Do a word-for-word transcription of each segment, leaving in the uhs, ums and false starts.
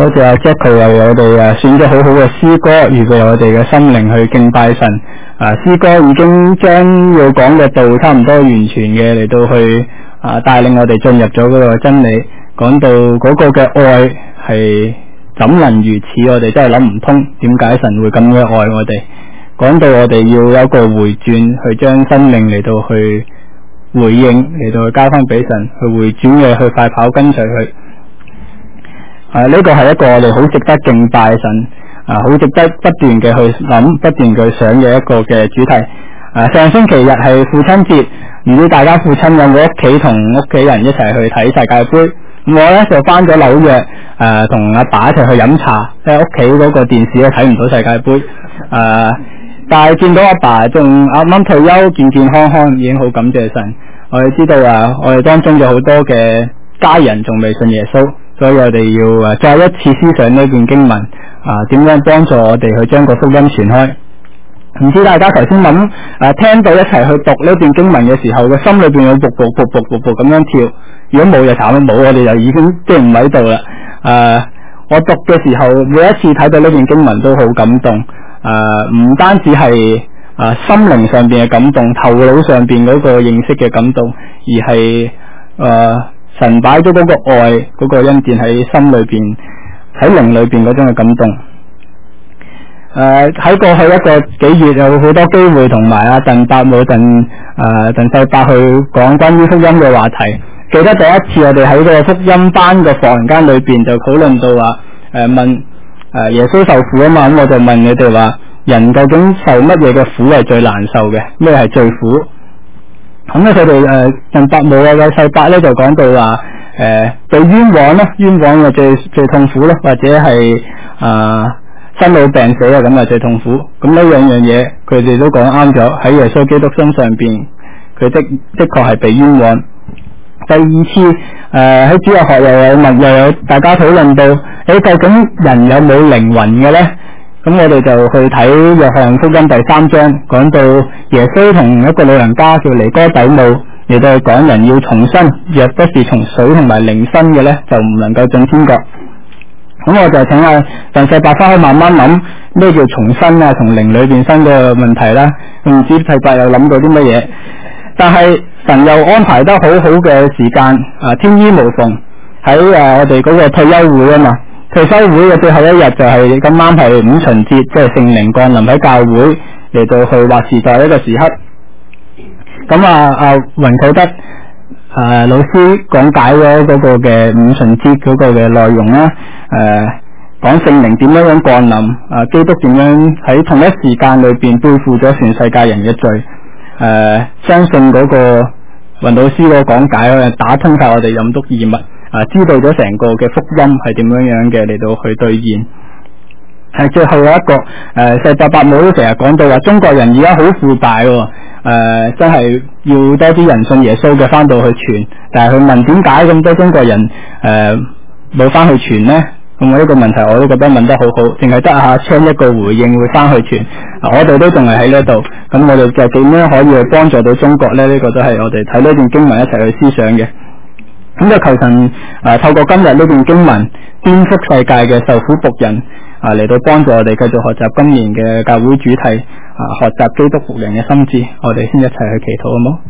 多謝阿 Jack 佢為我哋誒選咗好好嘅詩歌，預備我哋嘅心靈去敬拜神。啊，詩歌已經將要講嘅道差唔多完全嘅嚟到去啊帶領我哋進入咗嗰個真理，講到嗰個嘅愛係怎能如此，我哋真係諗唔通點解神會咁樣愛我哋。講到我哋要有一個回轉，去將生命嚟到去回應，嚟到去交翻俾神，去回轉嘅去快跑跟隨佢。啊！呢、這個係一個我哋好值得敬拜神，啊，好值得不斷嘅去諗，不斷嘅想嘅一個嘅主題。啊，上星期日係父親節，唔知大家父親有冇屋企同屋企人一齊去睇世界盃？我咧就翻咗紐約，誒同阿爸一齊去飲茶，即係屋企嗰個電視咧睇唔到世界盃，誒、啊，但係見到阿爸仲啱啱退休，健健康康，已經好感謝神。我哋知道啊，我哋當中有好多嘅家人仲未信耶穌。所以我哋要誒再一次思想呢段經文啊，點樣幫助我哋去將個福音傳開？唔知大家頭先諗誒聽到一齊去讀呢段經文嘅時候，個心裏邊有噗噗噗噗噗噗咁樣跳。如果冇就慘啦，冇我哋就已經即係唔喺度啦。誒、啊，我讀嘅時候，每一次睇到呢段經文都好感動。誒、啊，唔單止係誒、啊、心靈上邊嘅感動，頭腦上邊嗰個認識嘅感動，而係誒。啊神擺咗嗰個愛，嗰、那個恩典喺心裏邊，喺靈裏邊嗰種嘅感動。誒、呃，喺過去一個幾月有好多機會同埋阿鄧伯母、鄧誒鄧世伯去講關於福音嘅話題。記得第一次我哋喺個福音班嘅房間裏邊就討論到話，誒、呃、問誒、呃、耶穌受苦啊嘛，咁我就問你哋話，人究竟受乜嘢嘅苦係最難受嘅？咩係最苦？咁咧，佢哋誒鄧伯母啊、個世伯咧就講到話，誒、呃、被冤枉啦，冤枉嘅最最痛苦啦，或者係啊生老病死啊咁啊最痛苦。咁呢兩樣嘢，佢哋都講啱咗。喺耶穌基督身上邊，佢的的確係被冤枉。第二次誒喺主日學又有問，又有大家討論到，誒、欸、究竟人有冇靈魂嘅咧？咁我哋就去睇約翰福音第三章，講到耶穌同一個老人家叫尼哥底母嚟到講人要重生，若不是從水同埋靈生嘅咧，就唔能夠進天國。咁我就請阿鄧世伯翻去慢慢諗咩叫重生啊，從靈裏邊生嘅問題啦。唔知世伯又諗到啲乜嘢？但係神又安排得好好嘅時間，啊天衣無縫喺誒我哋嗰個退休會啊嘛。退休會嘅最後一日就係咁啱係五旬節，即係聖靈降臨喺教會嚟到去劃時代一個時刻。咁啊啊雲啟德啊老師講解咗嗰個嘅五旬節嗰個嘅內容啦，誒講聖靈點樣樣降臨，啊基督點樣喺同一時間裏邊背負咗全世界人嘅罪，誒、呃、相信嗰個雲老師個講解打通晒我哋任督二脈。啊！知道咗成個嘅福音係點樣樣嘅嚟到去兌現，係最後有一個誒，世伯伯母都成日講到話，中國人而家好腐敗喎、哦呃，真係要多啲人信耶穌嘅翻到去傳，但係佢問點解咁多中國人誒冇翻去傳呢？咁我呢個問題我都覺得問得好好，淨係得阿昌一個回應會翻去傳，我哋都仲係喺呢度，咁我哋就點樣可以去幫助到中國呢？呢、這個都係我哋睇呢段經文一齊去思想嘅。咁就求神啊，透過今日呢段經文，顛覆世界嘅受苦僕人啊，嚟到幫助我哋繼續學習今年嘅教會主題啊，學習基督僕人嘅心志。我哋先一齊去祈禱好冇？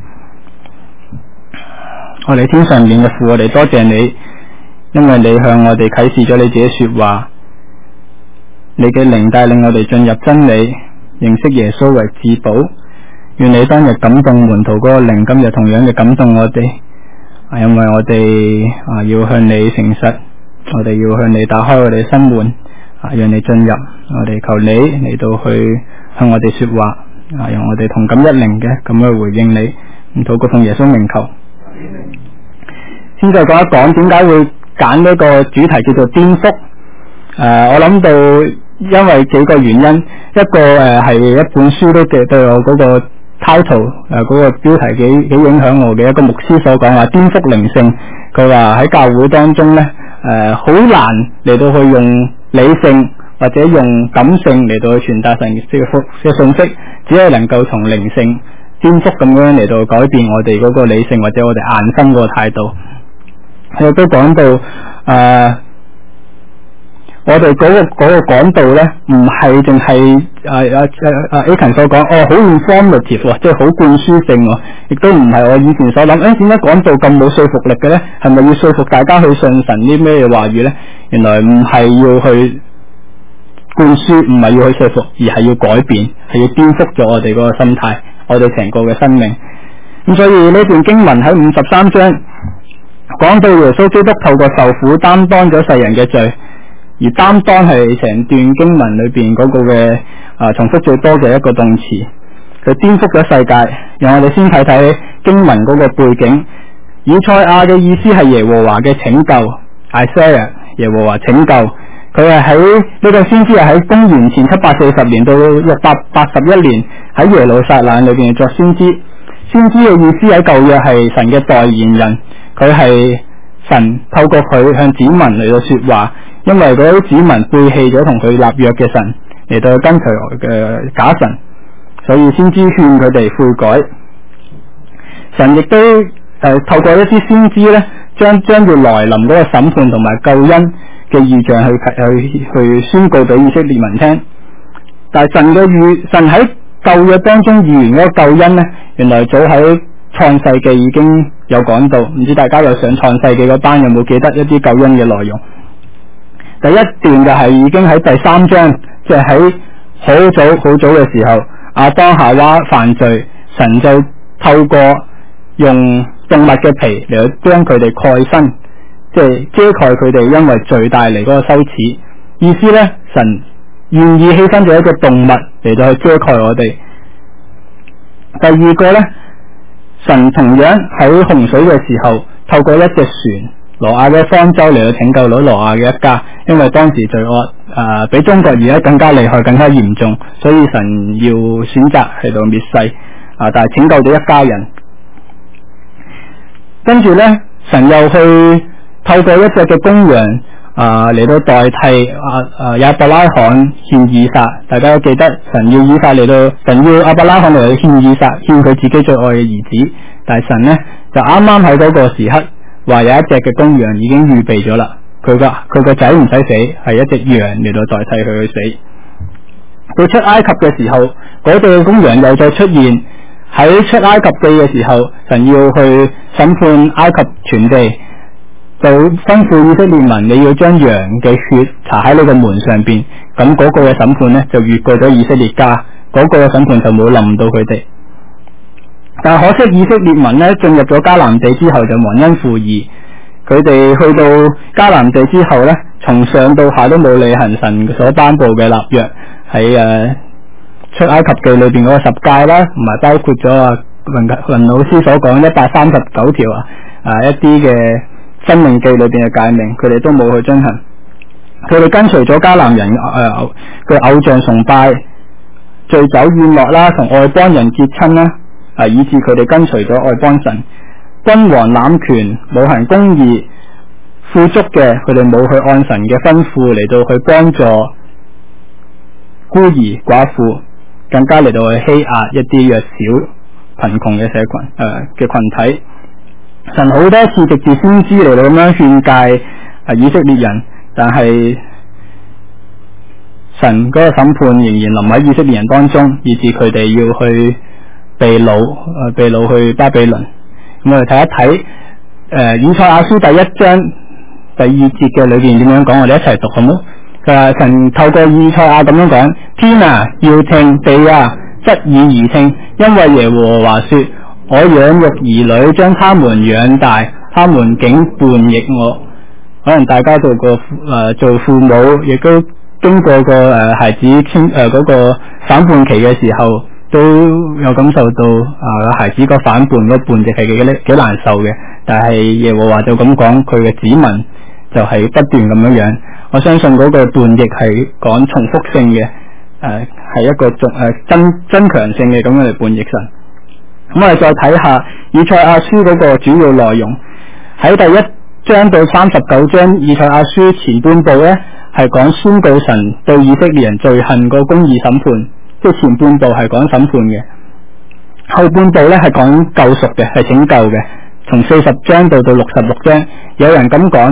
我哋天上面嘅父，我哋多謝你，因為你向我哋啟示咗你自己說話，你嘅靈帶領我哋進入真理，認識耶穌為至寶。願你當日感動門徒嗰個靈，今日同樣嘅感動我哋。因為我哋啊要向你誠實，我哋要向你打開我哋心門，啊讓你進入，我哋求你嚟到去向我哋說話，啊讓我哋同感一靈嘅咁去回應你，禱告奉耶穌名求。先再講一講點解會揀呢個主題叫做顛覆。誒、呃，我諗到因為幾個原因，一個誒係、呃、一本書都嘅對我嗰個title 誒、呃，嗰、那個標題幾幾影響我嘅，一個牧師所講話顛覆靈性。佢話喺教會當中咧，誒、呃、好難嚟到去用理性或者用感性嚟到去傳達神嘅福嘅信息，只係能夠從靈性顛覆咁樣嚟到改變我哋嗰個理性或者我哋硬心嗰個態度。佢亦都講到誒、呃、 我哋嗰、那個嗰、那個講道咧，唔係淨係啊啊啊 A 勤所講，哦好 informative 喎，即係好灌輸性喎，亦都唔係我以前所諗。誒點解講道咁冇說服力嘅咧？係咪要說服大家去信神啲咩話語咧？原來唔係要去灌輸，唔係要去說服，而係要改變，係要顛覆咗我哋嗰個心態，我哋成個嘅生命。咁所以呢段經文喺五十三章講到耶穌基督透過受苦擔當咗世人嘅罪。而擔當係成段經文裏邊嗰個嘅啊重複最多嘅一個動詞，佢顛覆咗世界。讓我哋先睇睇經文嗰個背景。以賽亞嘅意思係耶和華嘅拯救 ，Isaiah 耶和華拯救。佢係喺呢個先知係喺公元前七百四十年到六百八十一年喺耶路撒冷裏邊作先知。先知嘅意思喺舊約係神嘅代言人，佢係神透過佢向子民嚟到說話。因為嗰啲子民背棄咗同佢立約嘅神，嚟到跟隨嘅假神，所以先知勸佢哋悔改。神亦都誒、呃、透過一啲先知咧，將將要來臨嗰個審判同埋救恩嘅異象去去去宣告俾以色列民聽。但係神嘅預神喺舊約當中預言嗰個救恩咧，原來早喺創世記已經有講到。唔知大家有上創世記嗰班有冇記得一啲救恩嘅內容？第一段就係已經喺第三章，即係喺好早好早嘅時候，亞當夏娃犯罪，神就透過用動物嘅皮嚟去將佢哋蓋身，即係遮蓋佢哋因為罪帶嚟嗰個羞恥。意思咧，神願意犧牲咗一個動物嚟到去遮蓋我哋。第二個咧，神同樣喺洪水嘅時候，透過一隻船。挪亞嘅方舟嚟到拯救咗挪亞嘅一家，因為當時罪惡誒比中國而家更加厲害、更加嚴重，所以神要選擇喺度滅世啊！但係拯救咗一家人。跟住咧，神又去透過一隻嘅公羊啊嚟到代替啊啊亞伯拉罕獻以撒。大家都記得神要以撒嚟到，神要亞伯拉罕嚟到獻以撒，獻佢自己最愛嘅兒子。但係神咧就啱啱喺嗰個時刻。話有一隻嘅公羊已經預備咗啦，佢個佢個仔唔使死，係一隻羊嚟到代替佢去死。到出埃及嘅時候，嗰對嘅公羊又再出現。喺出埃及記嘅時候，神要去審判埃及全地，就吩咐以色列民，你要將羊嘅血搽喺你個門上邊。咁嗰個嘅審判呢，就越過咗以色列家，嗰、嗰個嘅審判就冇臨到佢哋。但係可惜以色列民咧進入咗迦南地之後就忘恩負義，佢哋去到迦南地之後咧，從上到下都冇履行神所頒布嘅立約，喺誒、呃、出埃及記裏邊嗰個十誡啦，同埋包括咗啊雲雲老師所講一百三十九條啊啊一啲嘅申命記裏邊嘅誡命，佢哋都冇去遵行。佢哋跟隨咗迦南人誒嘅、呃、偶像崇拜、醉酒宴樂啦，同外邦人結親啦。啊！以致佢哋跟隨咗外邦神，君王攬權，冇行公義，富足嘅佢哋冇去按神嘅吩咐嚟到去幫助孤兒寡婦，更加嚟到去欺壓一啲弱小貧窮嘅社群誒嘅群體。神好多次直接先知嚟到咁樣勸誡啊以色列人，但係神嗰個審判仍然臨喺以色列人當中，以致佢哋要去。被擄誒，被擄去巴比倫。咁我哋睇一睇誒、呃，以賽亞書第一章第二節嘅裏邊點樣講，我哋一齊讀好冇？佢話神透過以賽亞咁樣講：天啊，要聽；地啊，側耳而聽。因為耶和華說：我養育兒女，將他們養大，他們竟叛逆我。可能大家做過誒、呃、做父母，亦都經過個誒、呃、孩子傾誒嗰個反叛期嘅時候。都有感受到啊，孩子個反叛個叛逆係幾幾難受嘅，但係耶和華就咁講，佢嘅子民就係不斷咁樣樣。我相信嗰個叛逆係講重複性嘅，誒、呃、係一個誒、呃、增增強性嘅咁樣嚟叛逆神。咁我哋再睇下以賽亞書嗰個主要內容，喺第一章到三十九章，以賽亞書前半部咧係講宣告神對以色列人罪行個公義審判。即係前半部係講審判嘅，後半部咧係講救贖嘅，係拯救嘅。從四十章到到六十六章，有人咁講，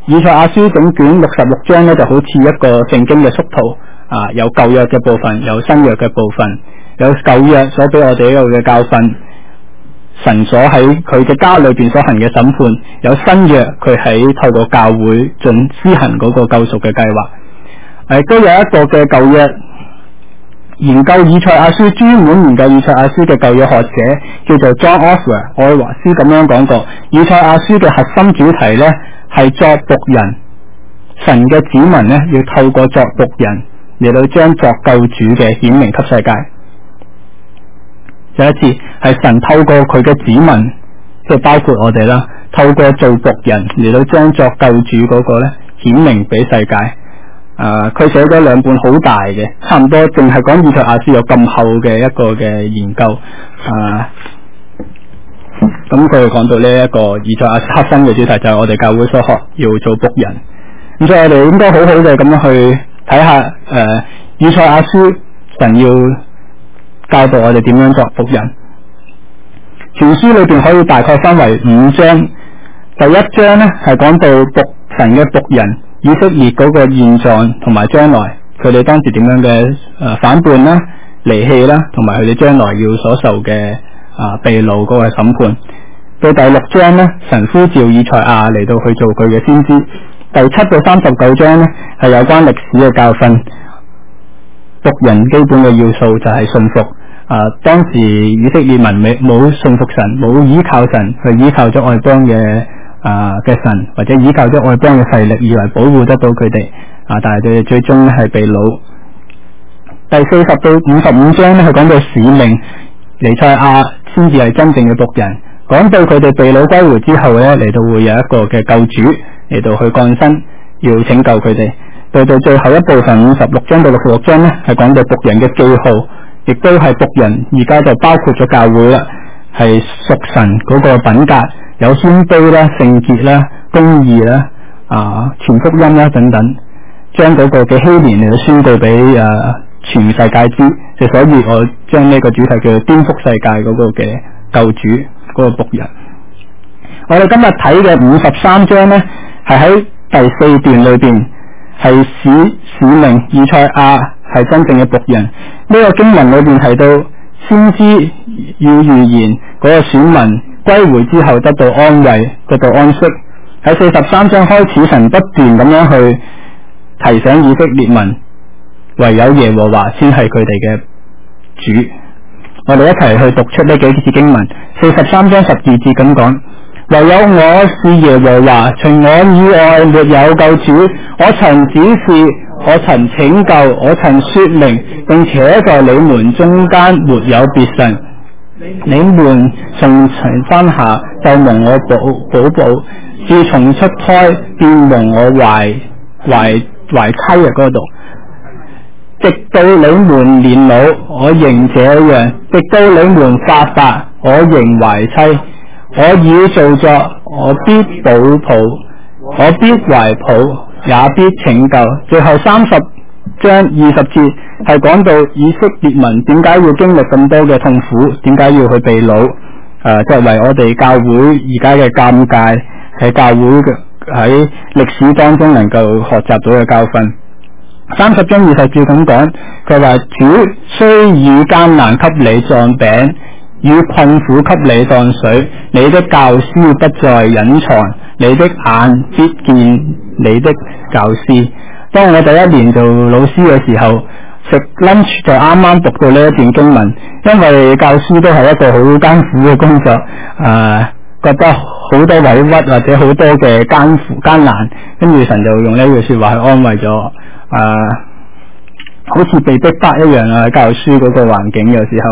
以賽亞書整卷六十六章咧，就好似一個聖經嘅縮圖啊，有舊約嘅部分，有新約嘅部分，有舊約所俾我哋一個嘅教訓，神所喺佢嘅家裏邊所行嘅審判，有新約佢喺透過教會進施行嗰個救贖嘅計劃。誒、啊，都有一個嘅舊約研究以賽亞書，專門研究以賽亞書嘅舊約學者叫做 John Oswer 愛華斯咁樣講過，以賽亞書嘅核心主題呢係作僕人，神嘅子民呢要透過作僕人嚟到將作救主嘅顯明給世界。有一次係神透過佢嘅子民，即係包括我哋啦，透過做僕人嚟到將作救主嗰個呢顯明俾世界。啊！佢寫咗兩本好大嘅，差唔多淨係講以賽亞書有咁厚嘅一個嘅研究。啊，咁佢又講到呢一個以賽亞書核心嘅主題就係我哋教會所學要做僕人。咁所以我哋應該好好嘅咁樣去睇下，誒、啊，以賽亞書神要教導我哋點樣作僕人。全書裏邊可以大概分為五章。第一章呢係講到僕神嘅僕人。以色列嗰個現狀同埋將來，佢哋當時點樣嘅誒、呃、反叛啦、離棄啦，同埋佢哋將來要所受嘅啊被擄嗰個審判。到第六章呢，神呼召以賽亞嚟到去做佢嘅先知。第七到三十九章呢，係有關歷史嘅教訓。僕人基本嘅要素就係信服。啊，當時以色列民未冇信服神，冇依靠神，去依靠咗外邦嘅。啊嘅神，或者依靠咗外邦嘅勢力，以為保護得到佢哋啊，但係佢哋最終咧係被擄。第四十到五十五章咧係講到使命，彌賽亞先至係真正嘅僕人。講到佢哋被擄歸回之後咧，嚟到會有一個嘅救主嚟到去降生，要拯救佢哋。到到最後一部分五十六章到六十六章咧，係講到僕人嘅記號，亦都係僕人而家就包括咗教會啦，係屬神嗰個品格。有謙卑啦、聖潔啦、公義啦、啊傳福音啦等等，將嗰個嘅禧年嚟到宣告俾誒、啊、全世界知，就所以我將呢個主題叫做顛覆世界嗰個嘅救主嗰、那個僕人。我哋今日睇嘅五十三章呢，係喺第四段裏邊係使使命以賽亞係真正嘅僕人。呢、這個經文裏邊提到先知要預言嗰個選民歸回之後得到安慰，得到安息。喺四十三章開始，神不斷咁樣去提醒以色列民，唯有耶和華先係佢哋嘅主。我哋一齊去讀出呢幾節經文。四十三章十二節咁講：唯有我是耶和華，除我以外沒有救主。我曾指示，我曾拯救，我曾說明，並且在你們中間沒有別神。你們從生下就蒙我保保保，自從出胎便蒙我懷懷懷妻嘅嗰度，直到你們年老，我仍這樣；直到你們發達，我仍懷妻。我已造作，我必保抱，我必懷抱，也必拯救。最後三十章二十節係講到以色列民點解要經歷咁多嘅痛苦，點解要去被擄？誒、呃，作為我哋教會而家嘅尷尬，係教會嘅喺歷史當中能夠學習到嘅教訓。三十章二十節咁講，佢話主雖以艱難給你當餅，以困苦給你當水，你的教師不再隱藏，你的眼必見你的教師。當我第一年做老師嘅時候，食 lunch 就啱啱讀到呢一段經文，因為教書都係一個好艱苦嘅工作，誒、呃，覺得好多委屈或者好多嘅艱苦艱難，跟住神就用呢句說話去安慰咗，誒、呃，好似被逼迫一樣啊！教書嗰個環境有時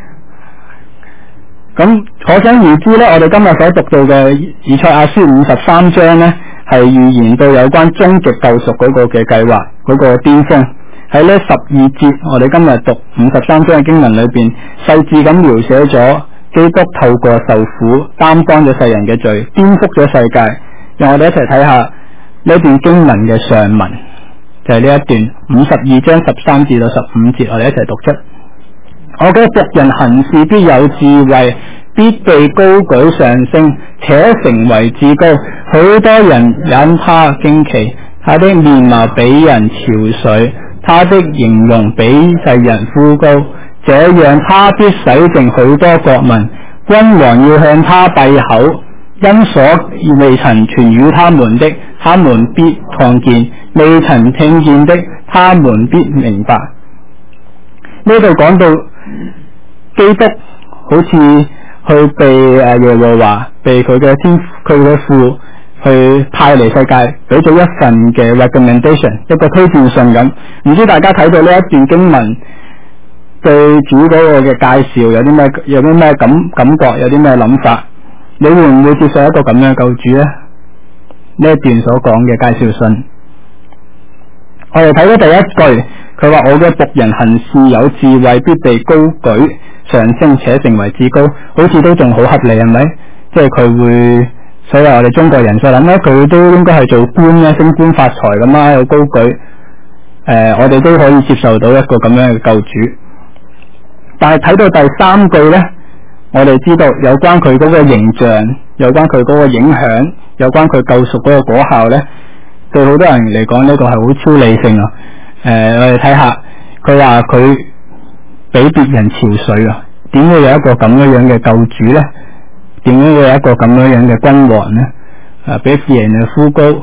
候，咁可想而知咧，我哋今日所讀到嘅以賽亞書五十三章咧，係預言到有關終極救贖嗰個嘅計劃，嗰、那個巔峰。喺呢十二節，我哋今日讀五十三章嘅經文裏邊，細緻咁描寫咗基督透過受苦擔當咗世人嘅罪，顛覆咗世界。讓我哋一齊睇下呢段經文嘅上文，就係、是、呢一段五十二章十三至到十五節，我哋一齊讀出。我嘅僕人行事必有智慧，必被高舉上升，且成為至高。 許多人因他驚奇，他的面貌比人憔悴，他的形容比世人枯槁。這樣他必洗淨許多國民，君王要向他閉口，因所未曾傳與他們的，他們必看見；未曾聽見的，他們必明白。呢度講到基督好似去被誒耶和華被佢嘅天佢嘅父去派嚟世界，俾咗一份嘅 recommendation， 一個推薦信咁。唔知大家睇到呢一段經文對主嗰個嘅介紹有啲咩有啲咩感感覺，有啲咩諗法？你會唔會接受一個咁樣嘅救主呢？呢一段所講嘅介紹信，我哋睇到第一句，佢話我嘅僕人行事有智慧，必被高舉上升，且成為至高，好似都仲好合理，係咪？即係佢會，所以我哋中國人所諗咧，佢都應該係做官咧，升官發財咁啦，有高舉。誒、呃，我哋都可以接受到一個咁樣嘅救主。但係睇到第三句呢，我哋知道有關佢嗰個形象，有關佢嗰個影響，有關佢救贖嗰個果效呢，對好多人嚟講呢個係好超理性啊！誒、呃，我哋睇下，佢話佢比別人憔悴啊，點會有一個咁樣樣嘅救主呢？點會有一個咁樣樣嘅君王呢？啊，比別人嘅枯槁。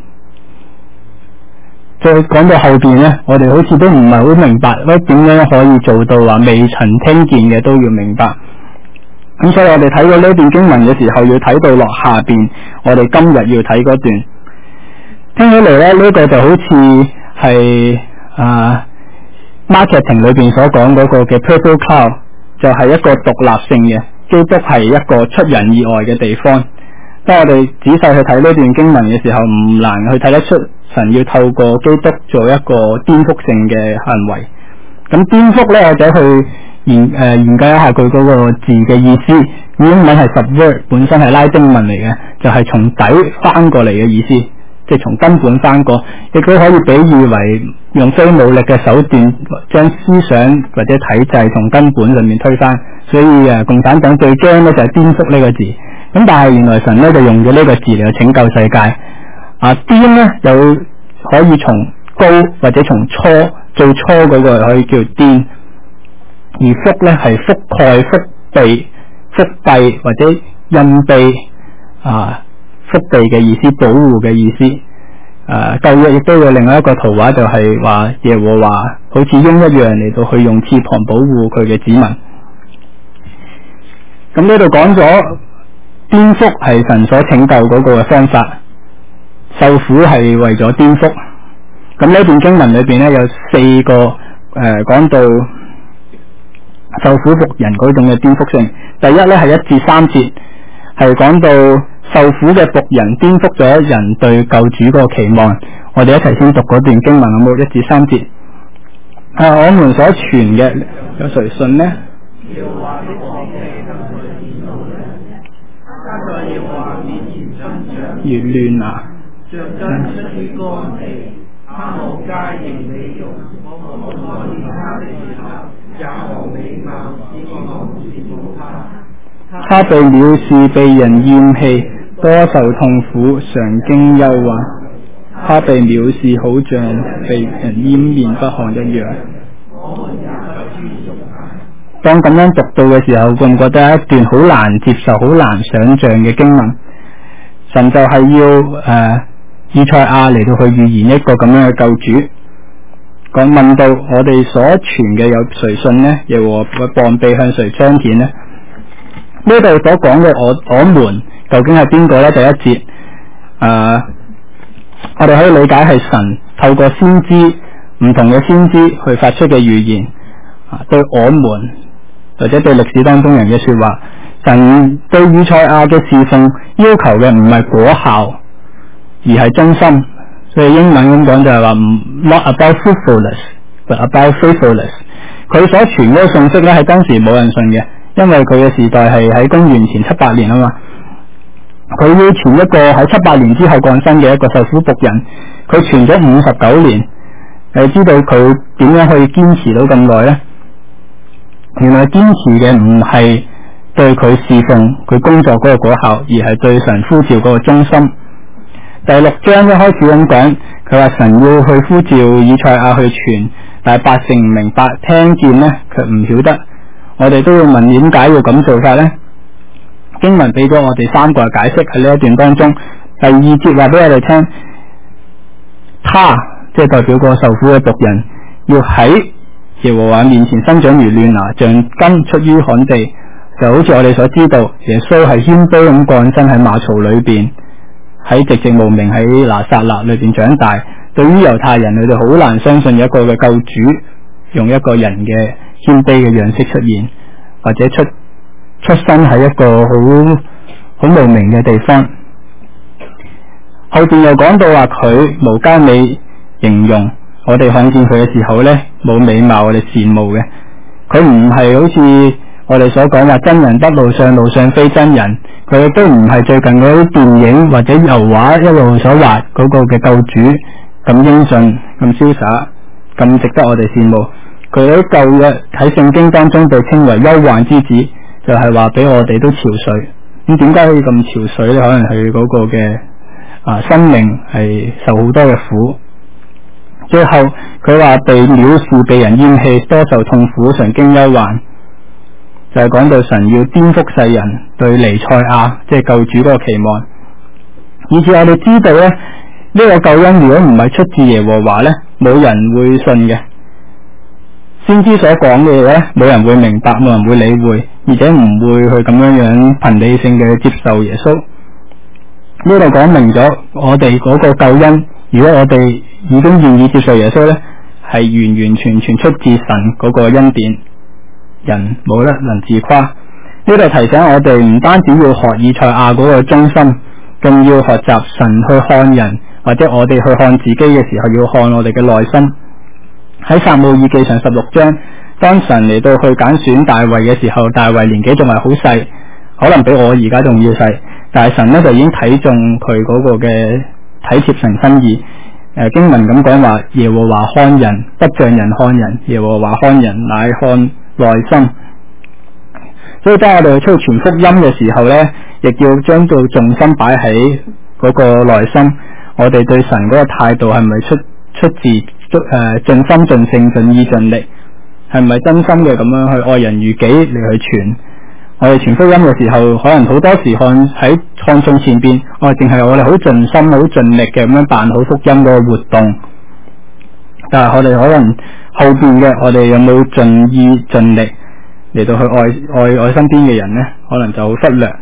再講到後邊呢，我哋好似都唔係好明白，喂，點樣可以做到話未曾聽見嘅都要明白？咁所以我哋睇到呢段經文嘅時候，要睇到落下邊，我哋今日要睇嗰段。聽起嚟咧，呢、這個就好似係啊 marketing 裏邊所講嗰個嘅 purple cloud， 就係一個獨立性嘅，基督係一個出人意外嘅地方。當我哋仔細去睇呢段經文嘅時候，唔難去睇得出神要透過基督做一個顛覆性嘅行為。咁顛覆咧，我哋去研誒、呃、研究一下佢嗰個字嘅意思。英文係 subvert， 本身係拉丁文嚟嘅，就係、是、從底翻過嚟嘅意思，即係從根本翻過。亦都可以比喻為用非武力嘅手段將思想或者體制從根本上面推翻。所以誒，共產黨最驚咧就係顛覆呢個字。咁但係原來神咧就用咗呢個字嚟拯救世界。啊，顛咧有可以從高或者從初最初嗰個可以叫顛，而覆咧係覆蓋、覆庇、覆蔽或者蔭庇啊，覆庇嘅意思，保護嘅意思。誒、啊，舊約亦都有另外一個圖畫，就係話耶和華好似鷹一樣嚟到去用翅膀保護佢嘅子民。咁呢度講咗顛覆係神所拯救嗰個嘅方法，受苦係為咗顛覆。咁呢段經文裏邊咧有四個誒講、呃、到受苦僕人嗰種嘅顛覆性。第一咧係一至三節，係講到受苦嘅僕人顛覆咗人對救主嗰個期望。我哋一齊先讀嗰段經文好冇？一至三節。啊，我們所傳嘅有誰信呢？越亂啊！像真出於乾地，他無佳形美容，我看見他的時候，也無美貌，使我羨慕他。他被藐視，被人厭棄，多受痛苦，常經憂患。他被藐視，好像被人掩面不看一樣。當咁樣讀到嘅時候，會唔覺得一段好難接受、好難想像嘅經文？神就係要誒、呃、以賽亞嚟到去預言一個咁樣嘅救主。講問到我哋所傳嘅有誰信呢？耶和華膀臂向誰彰顯呢？呢度所講嘅我我們究竟係邊個呢？第一節誒、呃，我哋可以理解係神透過先知唔同嘅先知去發出嘅預言啊，對我們或者對歷史當中人嘅說話。神對以賽亞嘅侍奉要求嘅唔係果效，而係忠心。所以英文咁講就係話，not about fruitfulness but about faithfulness。佢所傳嗰個信息咧，喺當時冇人信嘅，因為佢嘅時代係喺公元前七百年啊嘛。佢要傳一個喺七百年之後降生嘅一個受苦僕人，佢傳咗五十九年。你知道佢點樣可以堅持到咁耐呢？原來堅持嘅唔係對佢侍奉佢工作嗰個果效，而係對神呼召嗰個忠心。 第六章一開始咁講，佢話神要去呼召以賽亞去傳，但係百姓唔明白，聽見呢卻唔曉得。我哋都要問點解要咁做法呢？經文俾咗我哋三個解釋喺呢一段當中。第二節話俾我哋聽，他即係代表個受苦嘅僕人，要喺耶和華面前生長如嫩芽，像根出於旱地。就好似我哋所知道，耶穌係謙卑咁降生喺馬槽裏邊，喺寂寂無名喺拿撒勒裏邊長大。對於猶太人，佢哋好難相信有一個嘅救主用一個人嘅謙卑嘅樣式出現，或者出出生喺一個好好無名嘅地方。後邊又講到話佢無佳美形容，我哋看見佢嘅時候呢，冇美貌我哋羨慕嘅。佢唔係好似我哋所講話真人不露相，露相非真人。佢亦都唔係最近嗰啲電影或者油畫一路所畫嗰個嘅救主咁英俊、咁瀟灑、咁值得我哋羨慕。佢喺舊約喺聖經當中被稱為憂患之子，就係話俾我哋都憔悴。咁點解可以咁憔悴呢？可能佢嗰個嘅啊生命係受好多嘅苦。最後佢話被藐視、被人厭棄、多受痛苦、常經憂患，就係、是、講到神要顛覆世人對彌賽亞即係救主嗰個期望。以至我哋知道咧，呢、這個救恩如果唔係出自耶和華咧，冇人會信嘅。先知所講嘅嘢咧，冇人會明白，冇人會理會，而且唔會去咁樣樣憑理性嘅接受耶穌。呢度講明咗我哋嗰個救恩，如果我哋已經願意接受耶穌咧，係完完全全出自神嗰個恩典，人冇得能自誇。呢度提醒我哋唔單止要學以賽亞嗰個忠心，更要學習神去看人，或者我哋去看自己嘅時候，要看我哋嘅內心。喺撒母耳記上十六章，當神嚟到去揀選大衛嘅時候，大衛年紀仲係好細，可能比我而家仲要細，但係神呢就已經睇中佢嗰個嘅體貼神心意。誒、呃、經文咁講話，耶和華看人不像人看人，耶和華看人乃看內心。所以當我哋去出去傳福音嘅時候呢，亦要將到重心擺喺嗰個內心，我哋對神嗰個態度係咪出出自誒盡心盡性盡意盡力，係咪真心嘅咁樣去愛人如己嚟去傳？我哋傳福音嘅時候，可能好多時看喺看眾前邊，我哋淨係我哋好盡心好盡力嘅咁樣辦好福音嗰個活動，但係我哋可能後邊嘅我哋有冇盡意盡力嚟到去愛愛愛身邊嘅人呢？可能就好忽略。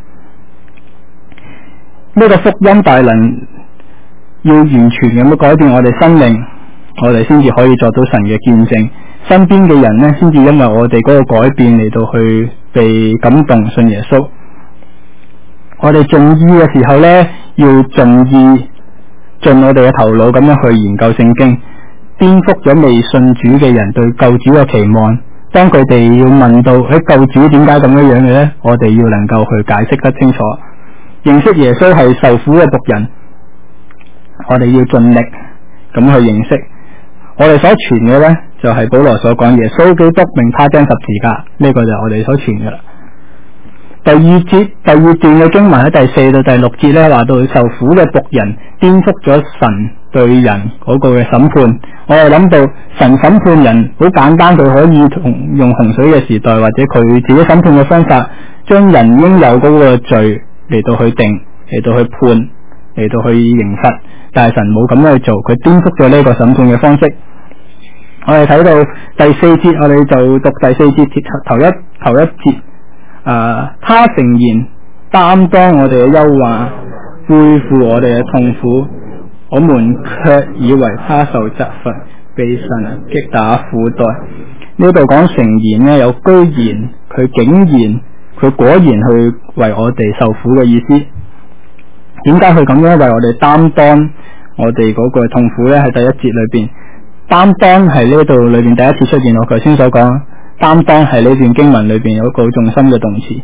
呢個福音大能要完全咁樣改變我哋生命，我哋先至可以作到神嘅見證。身邊嘅人呢，先至因為我哋嗰個改變嚟到去被感動信耶穌。我哋盡意嘅時候呢，要盡意盡我哋嘅頭腦咁樣去研究聖經，顛覆咗未信主嘅人對救主嘅期望。當佢哋要問到喺救主點解咁樣樣嘅呢，我哋要能夠去解釋得清楚。認識耶穌係受苦嘅僕人，我哋要盡力咁去認識。我哋所傳嘅呢，就係、是、保羅所講耶穌基督並他釘十字架，呢、這個就係我哋所傳嘅啦。第二節第二段嘅經文喺第四到第六節呢，話到受苦嘅僕人顛覆咗神對人嗰個嘅審判。我又諗到神審判人好簡單，佢可以同用洪水嘅時代或者佢自己審判嘅方法，將人應有嗰個罪嚟到去定，嚟到去判，嚟到去刑罰。但係神冇咁樣去做，佢顛覆咗呢個審判嘅方式。我哋睇到第四節，我哋就讀第四節頭一頭一節。啊，他誠然擔當我哋嘅憂患，背負我哋嘅痛苦，我們卻以為他受責罰，被神擊打苦待。呢度講誠然呢，有居然，佢竟然，佢果然去為我哋受苦嘅意思。點解佢咁樣為我哋擔當我哋嗰個痛苦呢？喺第一節裏邊，擔當係呢度裏邊第一次出現。我頭先所講，擔當係呢段經文裏邊有一個好重心嘅動詞。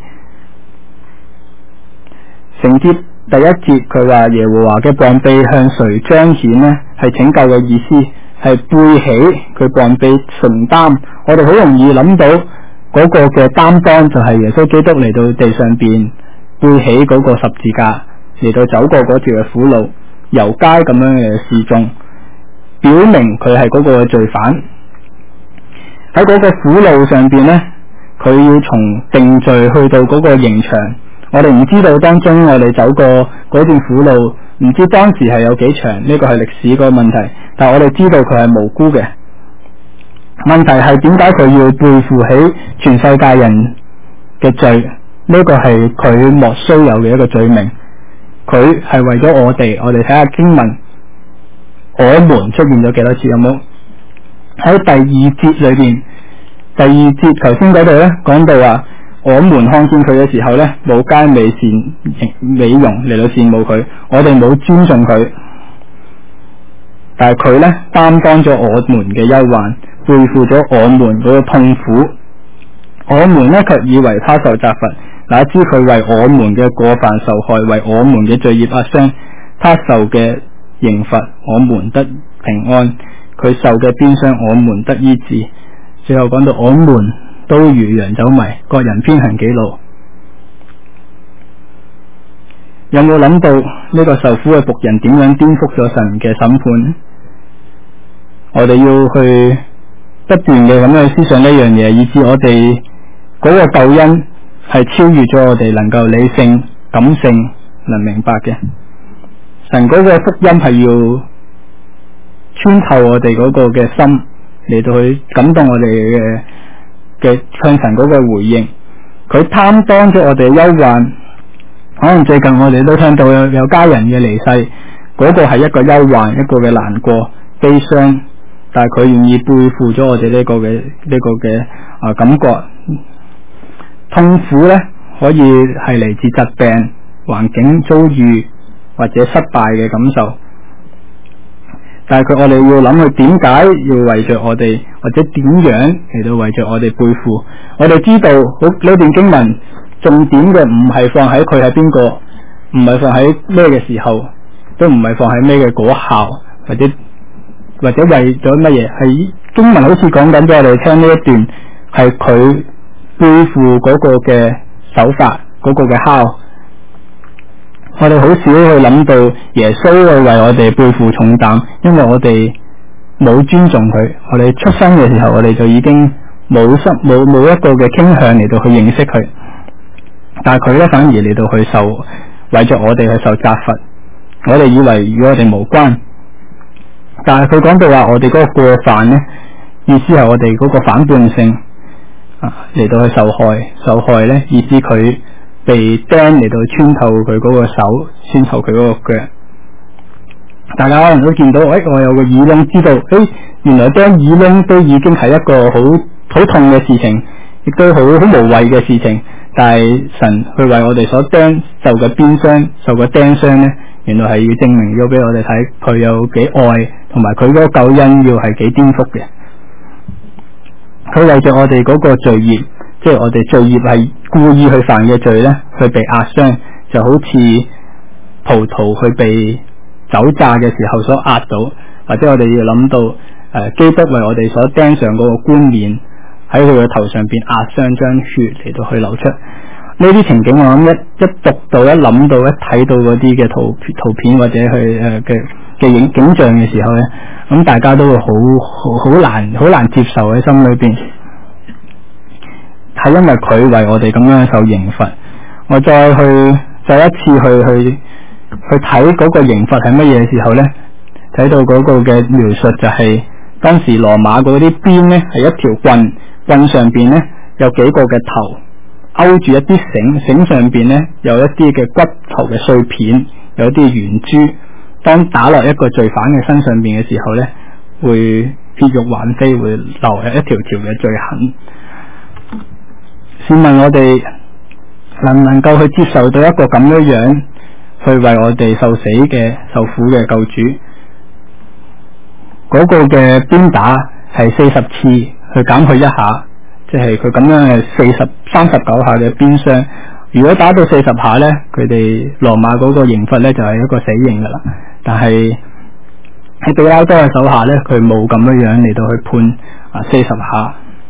承接第一節，佢話耶和華嘅膀臂向誰彰顯呢？係拯救嘅意思，係背起佢膀臂承擔。我哋好容易諗到嗰個嘅擔當就係耶穌基督嚟到地上邊背起嗰個十字架嚟到走過嗰條嘅苦路。 遊街咁樣嘅示眾，表明佢係嗰個罪犯。喺嗰個苦路上邊呢，佢要從定罪去到嗰個刑場。我哋唔知道當中我哋走過嗰段苦路，唔知當時係有幾長，呢個係歷史個問題。但係我哋知道佢係無辜嘅。問題係點解佢要背負起全世界人嘅罪？呢個係佢莫須有嘅一個罪名。佢係為咗我哋，我哋睇下經文，我們出現咗幾多次？有冇？喺第二節裏邊，第二節頭先嗰度咧講到話，我們看見佢嘅時候咧，冇加美善美容嚟到羨慕佢，我哋冇尊重佢，但係佢咧擔當咗我們嘅憂患，背負咗我們嗰個痛苦，我們咧卻以為他受責罰，哪知佢為我們嘅過犯受害，為我們嘅罪孽壓傷，他受嘅刑罰，我們得平安；佢受嘅鞭傷，我們得醫治。最後講到我們都如羊走迷，各人偏行己路。有冇諗到呢個受苦嘅僕人點樣顛覆咗神嘅審判？我哋要去不斷嘅咁樣去思想呢樣嘢，以致我哋嗰個救恩係超越咗我哋能夠理性感性能明白嘅。神嗰個福音係要穿透我哋嗰個嘅心，嚟到去感動我哋嘅嘅向神嗰個回應。佢擔當咗我哋嘅憂患，可能最近我哋都聽到有有家人嘅離世，嗰個係一個憂患，一個嘅難過悲傷，但係佢願意背負咗我哋呢個嘅呢個嘅啊感覺。痛苦咧可以係嚟自疾病、環境遭遇或者失敗嘅感受，但係佢我哋要諗佢點解要為着我哋，或者點樣嚟到為着我哋背負。我哋知道好呢段經文重點嘅唔係放喺佢係邊個，唔係放喺咩嘅時候，都唔係放喺咩嘅果效，或者或者為咗乜嘢。係經文好似講緊俾我哋聽呢一段係佢背負嗰個嘅手法，嗰個嘅酵。我哋好少去諗到耶穌會為我哋背負重擔，因為我哋冇尊重佢。我哋出生嘅時候，我哋就已經冇失冇冇一個嘅傾向嚟到去認識佢，但係佢咧反而嚟到去受為着我哋去受責罰。我哋以為與我哋無關，但係佢講到話我哋嗰個過犯咧，意思係我哋嗰個反叛性啊嚟到去受害，受害咧意思佢被釘嚟到穿透佢嗰個手，穿透佢嗰個腳。大家可能都見到，誒、哎，我有個耳窿，知道，誒、哎，原來釘耳窿都已經係一個好好痛嘅事情，亦都好好無謂嘅事情。但係神去為我哋所釘受嘅鞭傷、受嘅釘傷咧，原來係要證明咗俾我哋睇，佢有幾愛，同埋佢嗰個救恩要係幾顛覆嘅。佢為咗我哋嗰個罪孽，即係我哋罪孽係故意去犯嘅罪咧，去被壓傷，就好似葡萄去被酒榨嘅時候所壓到，或者我哋要諗到誒、呃、基督為我哋所釘上嗰個冠冕喺佢嘅頭上邊壓傷，將血嚟到去流出。呢啲情景我諗一一讀到、一諗到、一睇到嗰啲嘅圖圖片或者去誒嘅嘅影景象嘅時候咧，咁大家都會好好好難好難接受喺心裏邊。係因為佢為我哋咁樣受刑罰，我再去再一次去去去睇嗰個刑罰係乜嘢時候呢？睇到嗰個嘅描述就係、是、當時羅馬嗰啲鞭呢係一條棍，棍上邊呢有幾個嘅頭，勾住一啲繩，繩上邊呢有一啲嘅骨頭嘅碎片，有啲圓珠。當打落一個罪犯嘅身上邊嘅時候呢，會血肉橫飛，會留下一條條嘅罪痕。試問我哋能唔能夠去接受到一個咁樣樣去為我哋受死嘅受苦嘅救主？嗰、那個嘅鞭打係四十次去減去一下，即係佢咁樣係四十三十九下嘅鞭傷。如果打到四十下呢，佢哋羅馬嗰個刑罰呢就係、是、一個死刑噶啦。但係喺比拉多嘅手下呢，佢冇咁樣樣嚟到去判啊四十下。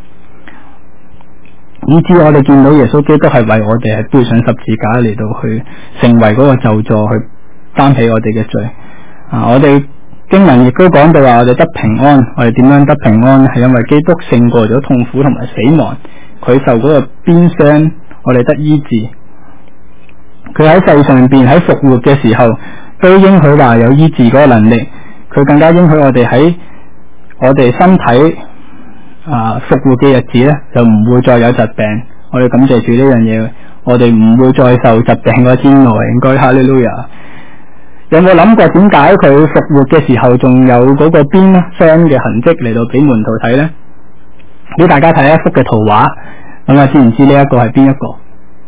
以至我哋見到耶穌基督係為我哋係背上十字架嚟到去成為嗰個咒詛，去擔起我哋嘅罪。 啊，我哋經文亦都講到話，我哋得平安，我哋點樣得平安呢？係因為基督勝過咗痛苦同埋死亡，佢受嗰個鞭傷，我哋得醫治。佢喺世上邊喺復活嘅時候，都應許話有醫治嗰個能力。佢更加應許我哋喺我哋身體啊復活嘅日子咧，就唔會再有疾病。我哋感謝住呢樣嘢，我哋唔會再受疾病嗰煎熬。應該哈利路亞。有冇諗過點解佢復活嘅時候仲有嗰個鞭傷嘅痕跡嚟到俾門徒睇呢？俾大家睇一幅嘅圖畫，咁啊知唔知呢一個係邊一個？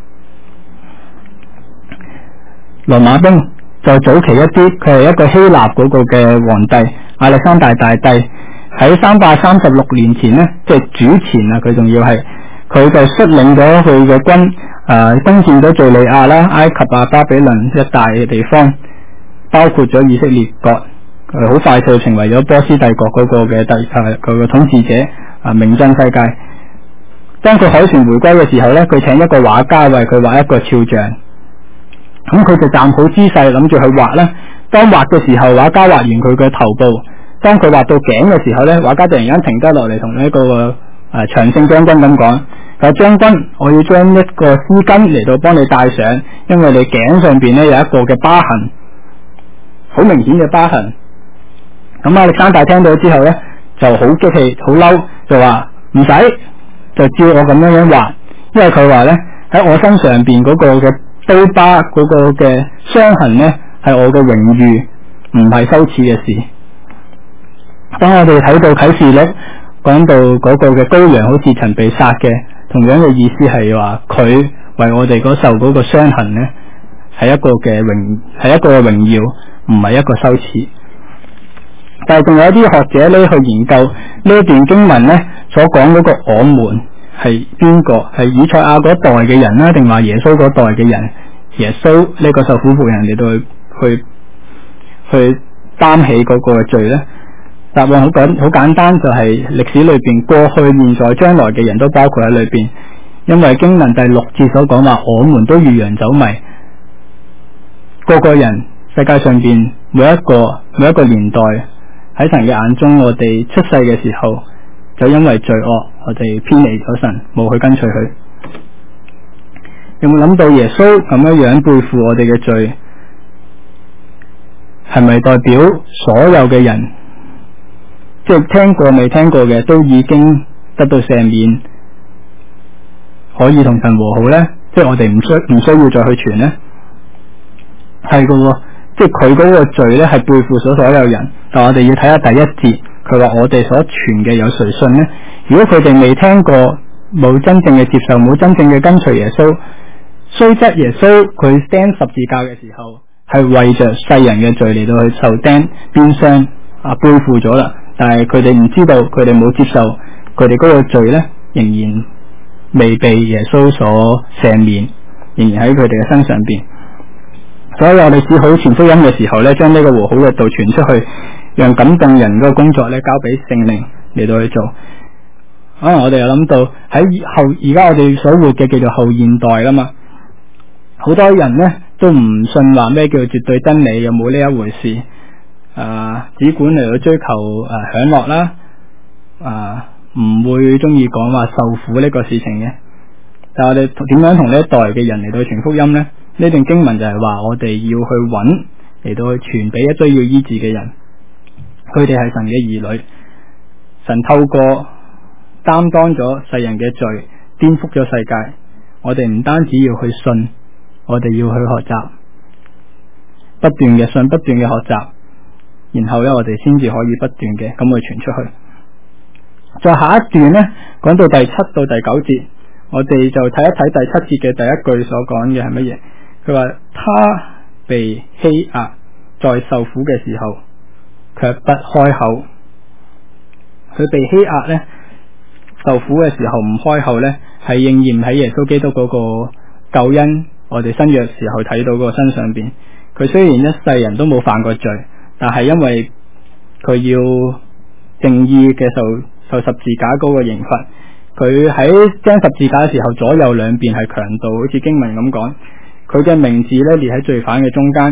羅馬兵就早期一啲，佢係一個希臘嗰個嘅皇帝亞歷山大大帝，喺三百三十六年前呢，即係主前啊，佢仲要係佢就率領咗佢嘅軍誒攻佔咗敘利亞啦、埃及啊、巴比倫一帶嘅地方，包括咗以色列國，佢好快就成為咗波斯帝國嗰個嘅帝誒佢嘅統治者啊，名震世界。當佢凱旋回歸嘅時候呢，佢請一個畫家為佢畫一個肖像。咁佢就站好姿勢諗住去畫啦。當畫嘅時候，畫家畫完佢嘅頭部，當佢畫到頸嘅時候咧，畫家突然間停低落嚟，同呢一個誒、呃、長勝將軍咁講：佢將軍，我要將一個絲巾嚟到幫你戴上，因為你頸上邊咧有一個嘅疤痕，好明顯嘅疤痕。咁亞歷山大聽到之後咧，就好激氣，好嬲，就話唔使，就照我咁樣樣畫，因為佢話咧喺我身上邊嗰個嘅刀疤嗰個嘅傷痕呢，係我嘅榮譽，唔係羞恥嘅事。當我哋睇到啟示錄講到嗰個嘅羔羊好似曾被殺嘅，同樣嘅意思係話佢為我哋嗰受嗰個傷痕呢，係一個嘅榮，係一個嘅榮耀，唔係一個羞恥。但係仲有啲學者呢去研究呢一段經文呢所講嗰個我們係邊個？係以賽亞嗰代嘅人啦，定話耶穌嗰代嘅人？耶穌呢個受苦僕人嚟到去去去擔起嗰個罪呢？答案好簡好簡單，就係歷史裏邊過去、現在、將來嘅人都包括喺裏邊。因為經文第六節所講話，我們都如羊走迷，個個人世界上邊每一個每一個年代喺神嘅眼中，我哋出世嘅時候就因為罪惡，我哋偏離咗神，冇去跟隨佢。有冇諗到耶穌咁樣樣背負我哋嘅罪，係咪代表所有嘅人，即係聽過未聽過嘅都已經得到赦免，可以同神和好呢？即係我哋唔需唔需要再去傳呢？係噶，即係佢嗰個罪呢係背負咗所有人，但我哋要睇下第一節，佢話我哋所傳嘅有誰信呢？如果佢哋未聽過，冇真正嘅接受，冇真正嘅跟隨耶穌，雖則耶穌佢釘十字架嘅時候係為着世人嘅罪嚟到去受釘鞭傷啊，背負咗啦，但係佢哋唔知道，佢哋冇接受，佢哋嗰個罪呢仍然未被耶穌所赦免，仍然喺佢哋嘅身上邊。所以我哋只好傳福音嘅時候呢，將呢個和好嘅道傳出去，讓感動人嗰個工作呢交俾聖靈嚟到去做。可能我哋又諗到喺後而家我哋所活嘅叫做後現代啦嘛。好多人呢都唔信話咩叫絕對真理，有冇呢一回事？啊，只管嚟到追求誒、啊、享樂啦，啊，唔會中意講話受苦呢個事情嘅。但係我哋點樣同呢一代嘅人嚟到傳福音呢？呢段經文就係話我哋要去揾嚟到去傳俾一堆要醫治嘅人，佢哋係神嘅兒女，神透過擔當咗世人嘅罪，顛覆咗世界。我哋唔單止要去信，我哋要去學習，不斷嘅信，不斷嘅學習，然後咧我哋先至可以不斷嘅咁去傳出去。再下一段呢，講到第七到第九節，我哋就睇一睇第七節嘅第一句所講嘅係乜嘢。佢話他被欺壓，在受苦嘅時候卻不開口。佢被欺壓呢，受苦嘅時候唔開口呢，係應驗喺耶穌基督嗰個救恩，我哋新約時候睇到嗰個身上邊。佢雖然一世人都冇犯過罪，但係因為佢要正義嘅受受十字架嗰個刑罰，佢喺釘十字架嘅時候，左右兩邊係強盜，好似經文咁講。佢嘅名字咧列喺罪犯嘅中間，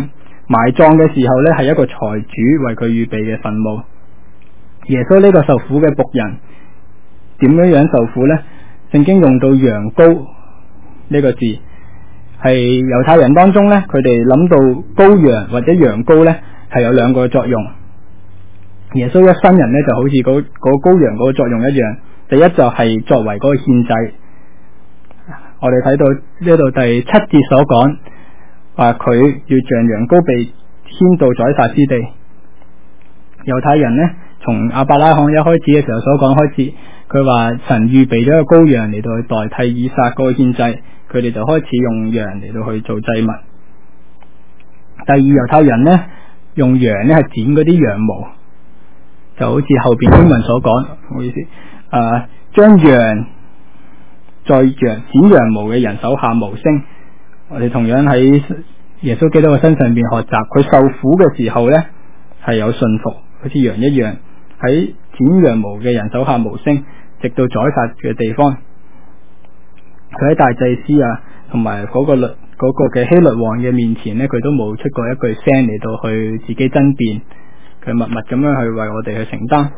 埋葬嘅時候呢，係一個財主為佢預備嘅墳墓。耶穌呢個受苦嘅僕人點樣樣受苦呢？聖經用到羊羔呢個字，係猶太人當中呢，佢哋諗到羔羊或者羊羔呢，係有兩個作用。耶穌一生人呢，就好似嗰嗰羔羊嗰個作用一樣，第一就係作為嗰個獻祭。我哋睇到呢度第七節所講，話佢要像羊羔被牽到宰殺之地。猶太人呢，從亞伯拉罕一開始嘅時候所講開始，佢話神預備咗個羔羊嚟到去代替以撒嗰個獻祭，佢哋就開始用羊嚟到去做祭物。第二，猶太人呢，用羊呢係剪嗰啲羊毛，就好似後邊經文所講，唔好意思，啊，將羊在羊剪羊毛嘅人手下無聲。我哋同樣喺耶穌基督嘅身上邊學習，佢受苦嘅時候呢，係有信服，好似羊一樣，喺剪羊毛嘅人手下無聲，直到宰殺嘅地方。佢喺大祭司啊同埋嗰個律嗰個嘅希律王嘅面前呢，佢都冇出過一句聲嚟到去自己爭辯，佢默默咁樣去為我哋去承擔。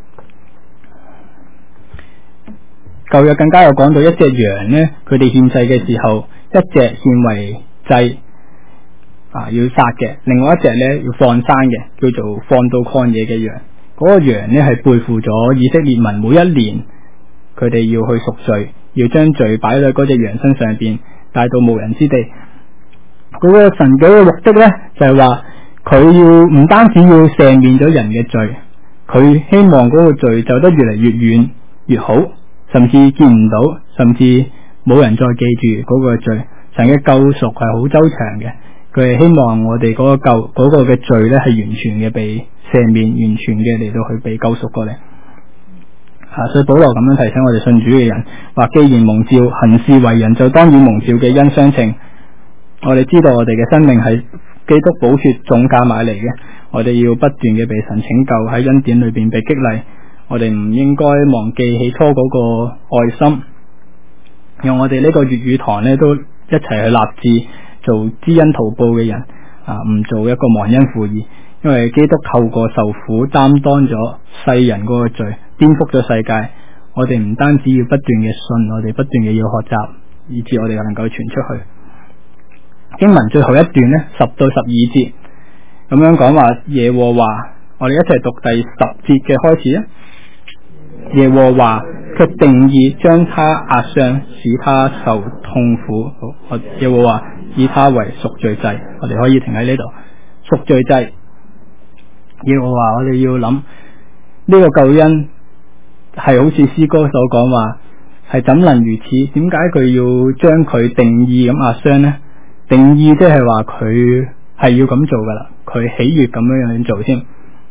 舊約更加有講到一隻羊呢，佢哋獻祭嘅時候，一隻獻為祭啊，要殺嘅；另外一隻呢，要放生嘅，叫做放到曠野嘅羊。嗰、那個羊呢，係背負咗以色列民每一年佢哋要去贖罪，要將罪擺喺嗰隻羊身上邊，帶到無人之地。嗰、那個神嘅目的呢，就係話佢要唔單止要赦免咗人嘅罪，佢希望嗰個罪走得越嚟越遠越好，甚至見唔到，甚至冇人再記住嗰個罪。神嘅救贖係好周詳嘅，佢係希望我哋嗰個救嗰、嗰個嘅罪呢，係完全嘅被赦免，完全嘅嚟到去被救贖過嚟。啊，所以保羅咁樣提醒我哋信主嘅人，話既然蒙召行事為人，就當以蒙召嘅恩相稱。我哋知道我哋嘅生命係基督寶血重價買嚟嘅，我哋要不斷嘅被神拯救，喺恩典裏邊被激勵。我哋唔應該忘記起初嗰個愛心，讓我哋呢個粵語堂呢，都一齊去立志做知恩圖報嘅人，啊，唔做一個忘恩負義。因為基督透過受苦擔當咗世人嗰個罪，顛覆咗世界。我哋唔單止要不斷嘅信，我哋不斷嘅要學習，以致我哋能夠傳出去。經文最後一段呢，十到十二節咁樣講話耶和華，我哋一齊讀第十節嘅開始啊。耶和華卻定意將他壓傷，使他受痛苦。好，耶和華以他為贖罪祭。我哋可以停喺呢度。贖罪祭，耶和華，我哋要諗呢、這個救恩係好似詩歌所講話，係怎能如此？點解佢要將佢定意咁壓傷呢？定意即係話佢係要咁做噶啦，佢喜悅咁樣樣做先。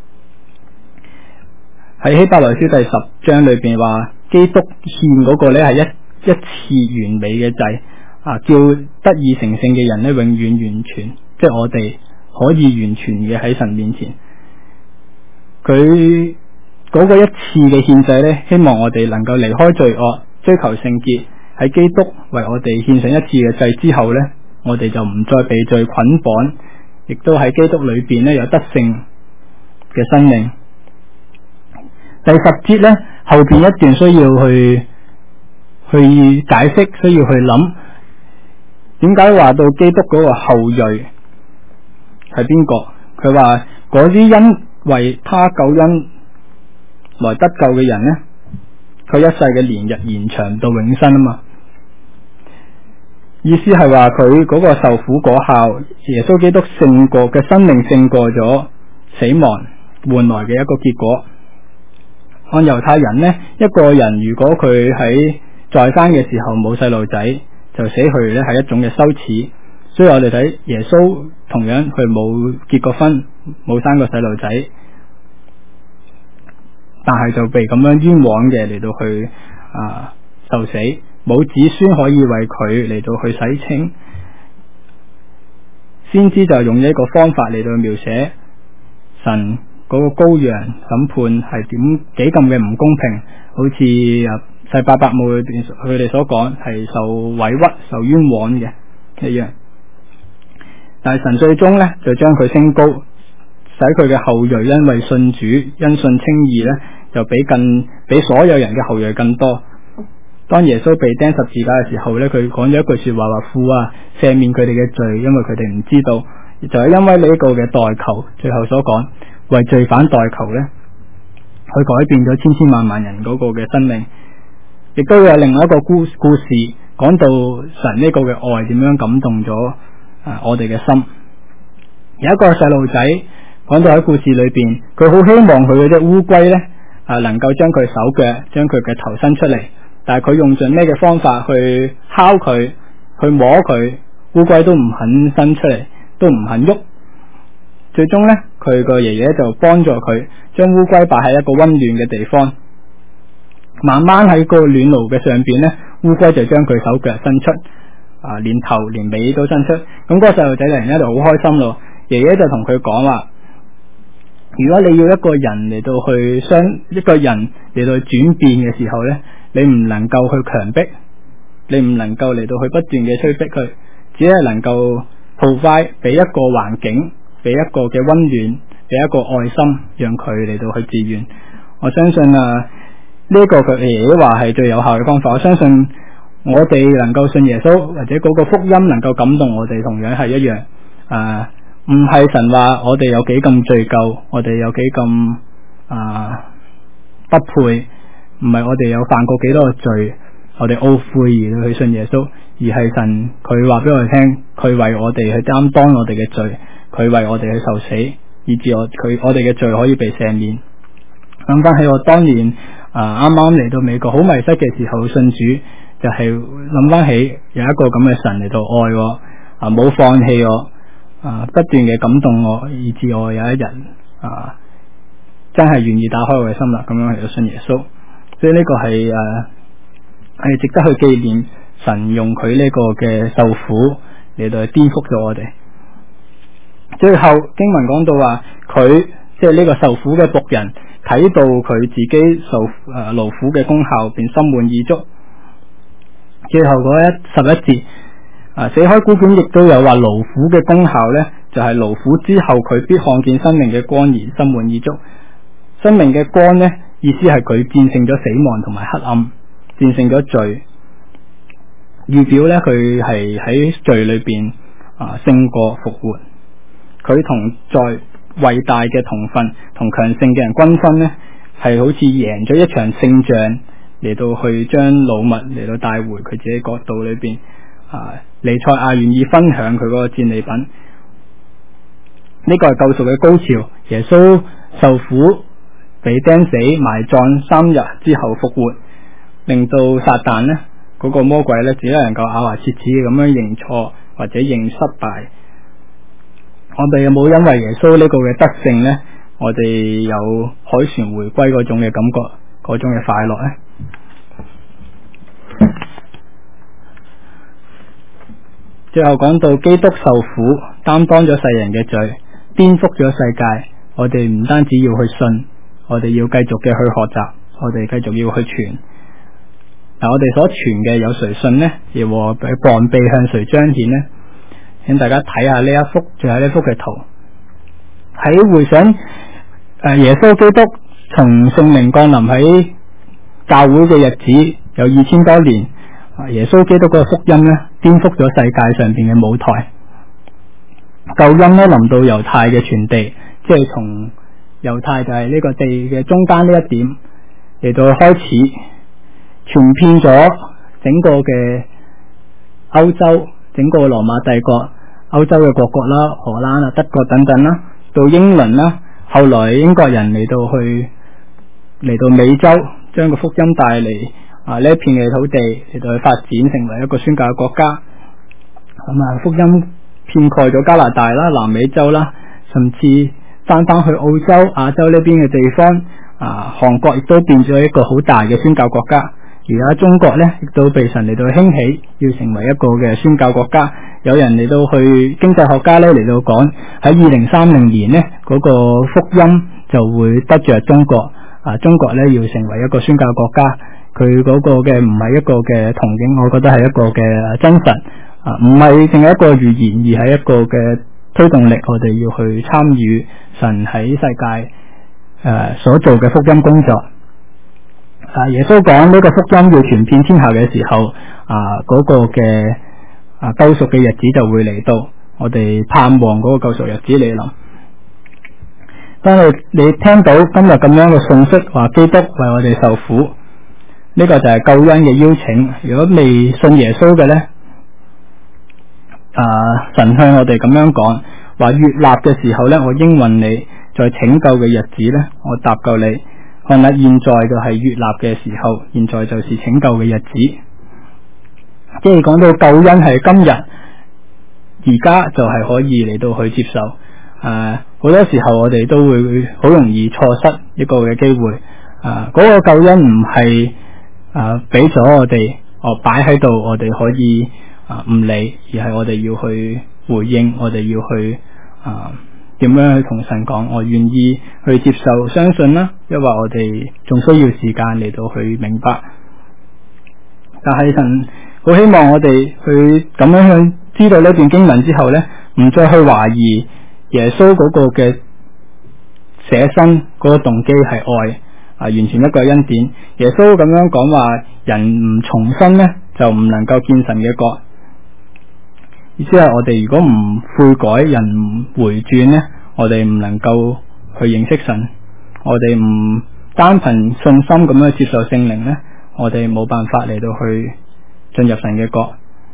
喺希伯來書第十章裏邊話，基督獻嗰個呢係一一次完美嘅祭啊，叫得以成聖嘅人呢永遠完全，即係我哋可以完全嘅喺神面前。佢嗰個一次嘅獻祭呢，希望我哋能夠離開罪惡，追求聖潔。喺基督為我哋獻上一次嘅祭之後呢，我哋就唔再被罪捆綁，亦都喺基督裏邊呢有得勝嘅生命。第十節呢，後邊一段需要去去解釋，需要去諗，點解話到基督嗰個後裔係邊個？佢話嗰啲因為他救恩來得救嘅人呢，佢一世嘅年日延長到永生啊嘛。意思係話佢嗰個受苦果效，耶穌基督勝過嘅生命勝過咗死亡換來嘅一個結果。按猶太人呢，一個人如果佢喺在生嘅時候冇細路仔，就死去呢係一種嘅羞恥。所以我哋睇耶穌同樣佢冇結過婚，冇生過細路仔，但係就被咁樣冤枉嘅嚟到去啊受死，冇子孫可以為佢嚟到去洗清。先知就用一個方法嚟到描寫神嗰個羔羊審判係點幾咁嘅唔公平，好似啊細伯伯母裏邊佢哋所講係受委屈受冤枉嘅一樣。 但係神最終咧就將佢升高，使佢嘅後裔因為信主因信稱義咧，就比更比所有人嘅後裔更多。當耶穌被釘十字架嘅時候咧，佢講咗一句說話，話父啊，赦免佢哋嘅罪，因為佢哋唔知道。就係因為呢一個嘅代求，最後所講為罪犯代求咧，佢改變咗千千萬萬人嗰個嘅生命。亦都有另外一個故故事講到神呢個嘅愛點樣感動咗啊我哋嘅心。有一個細路仔講到喺故事裏邊，佢好希望佢嗰隻烏龜咧啊能夠將佢手腳將佢嘅頭伸出嚟，但係佢用盡咩嘅方法去敲佢去摸佢，烏龜都唔肯伸出嚟，都唔肯喐。最終咧佢個爺爺就幫助佢將烏龜擺喺一個溫暖嘅地方，慢慢喺個暖爐嘅上邊咧，烏龜就將佢手腳伸出啊，連頭連尾都伸出。咁、那、嗰個細路仔突然間就好開心咯。爺爺就同佢講話，如果你要一個人嚟到去相一個人嚟到去轉變嘅時候咧，你唔能夠去強迫，你唔能夠嚟到去不斷嘅催逼佢，只係能夠 provide 俾一個環境，俾一個嘅溫暖，俾一個愛心，讓佢嚟到去自願。我相信啊，呢、這、一個佢爺爺話係最有效嘅方法。我相信我哋能夠信耶穌，或者嗰個福音能夠感動我哋，同樣係一樣啊。唔係神話我哋有幾咁罪疚，我哋有幾咁啊不配，唔係我哋有犯過幾多個罪，我哋懊悔而去信耶穌，而係神佢話俾我哋聽，佢為我哋去擔當我哋嘅罪，佢為我哋去受死，以致我佢我哋嘅罪可以被赦免。諗翻起我當年啊啱啱嚟到美國好迷失嘅時候信主，就係諗翻起有一個咁嘅神嚟到愛我啊，冇放棄我。啊！不斷嘅感動我，以致我有一日啊，真係願意打開我嘅心啦，咁樣嚟到信耶穌。所以呢個係誒係值得去紀念神用佢呢個嘅受苦嚟到去顛覆咗我哋。最後經文講到話，佢即係呢個受苦嘅僕人睇到佢自己受誒勞苦嘅功效，便心滿意足。最後嗰一十一節。啊！死海古卷亦都有話勞苦嘅功效呢，就係、是、勞苦之後佢必看見生命嘅光而心滿意足。生命嘅光呢，意思係佢戰勝咗死亡同埋黑暗，戰勝咗罪，預表呢，佢係喺罪裏邊啊勝過復活。佢同在偉大嘅同分同強盛嘅人均分呢，係好似贏咗一場勝仗嚟到去將老物嚟到帶回佢自己國度裏邊。啊！彌賽亞願意分享佢嗰個戰利品，呢、這個係救贖嘅高潮。耶穌受苦、被釘死、埋葬三日之後復活，令到撒旦呢嗰、那個魔鬼呢，只能夠咬牙切齒咁樣認錯或者認失敗。我哋有冇因為耶穌呢個嘅得勝呢？我哋有凱旋回歸嗰種嘅感覺，嗰種嘅快樂呢？最後講到基督受苦，擔當咗世人嘅罪，顛覆咗世界。我哋唔單止要去信，我哋要繼續嘅去學習，我哋繼續要去傳。嗱，我哋所傳嘅有誰信呢？耶和華膀臂向誰彰顯呢？請大家睇下呢一幅，最後呢幅嘅圖，喺回想誒耶穌基督從聖靈降臨喺教會嘅日子，有二千多年。耶穌基督嗰個福音呢，顛覆咗世界上邊嘅舞台。救恩呢，臨到猶太嘅全地，即係從猶太就係呢個地嘅中間呢一點嚟到開始，傳遍咗整個嘅歐洲，整個羅馬帝國、歐洲嘅各國啦、荷蘭啊、德國等等啦，到英倫啦，後來英國人嚟到去嚟到美洲，將個福音帶嚟。啊！呢一片嘅土地嚟到去發展成為一個宣教嘅國家，咁啊福音遍蓋咗加拿大啦、南美洲啦，甚至翻翻去澳洲、亞洲呢邊嘅地方。啊，韓國亦都變咗一個好大嘅宣教國家。而家中國呢，亦都被神嚟到興起，要成為一個嘅宣教國家。有人嚟到去經濟學家呢嚟到講，喺二零三零年呢，嗰、那個福音就會得着中國。啊，中國呢要成為一個宣教國家。佢嗰個嘅唔係一個嘅憧憬，我覺得係一個嘅真實啊，唔係淨係一個預言，而係一個嘅推動力，我哋要去參與神喺世界誒、呃、所做嘅福音工作。啊，耶穌講呢個福音要傳遍天下嘅時候，啊嗰、那個嘅啊救贖嘅日子就會嚟到，我哋盼望嗰個救贖日子嚟臨。當你你聽到今日咁樣嘅信息，話基督為我哋受苦，呢、這個就係救恩嘅邀請。如果未信耶穌嘅呢，啊神向我哋咁樣講，話悅納嘅時候呢，我應允你，在拯救嘅日子呢，我搭救你。看啦，現在就係悅納嘅時候，現在就是拯救嘅日子。即係講到救恩係今日，而家就係可以嚟到去接受。誒、呃，好多時候我哋都會好容易錯失一個嘅機會。誒、呃，嗰、那個救恩唔係誒俾咗我哋，我擺喺度，我哋可以啊唔、呃、理，而係我哋要去回應，我哋要去啊。呃點樣去同神講？我願意去接受、相信啦，因為我哋仲需要時間嚟到去明白。但係神好希望我哋去咁樣去知道呢段經文之後呢，唔再去懷疑耶穌嗰個嘅捨身嗰個動機係愛啊，完全一個恩典。耶穌咁樣講話，人唔重生呢，就唔能夠見神嘅國。意思係我哋如果唔悔改，人唔回轉呢，我哋唔能夠去認識神。我哋唔單憑信心咁樣接受聖靈呢，我哋冇辦法嚟到去進入神嘅國。